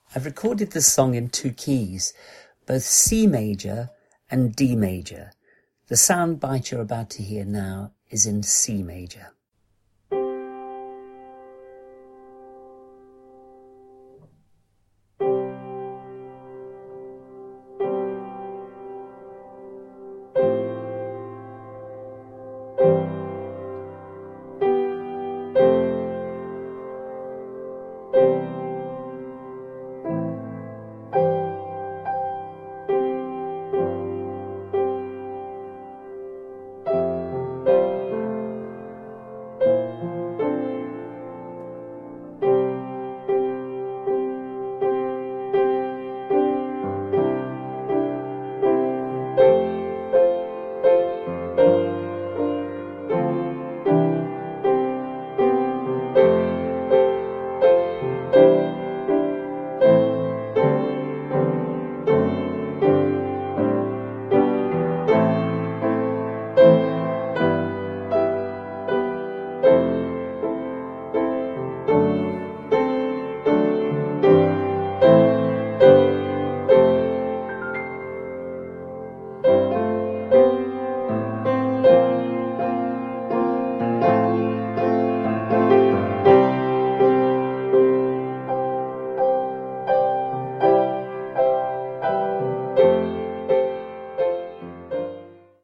I've recorded this song in two keys, both C major and D major. The sound bite you're about to hear now is in C major.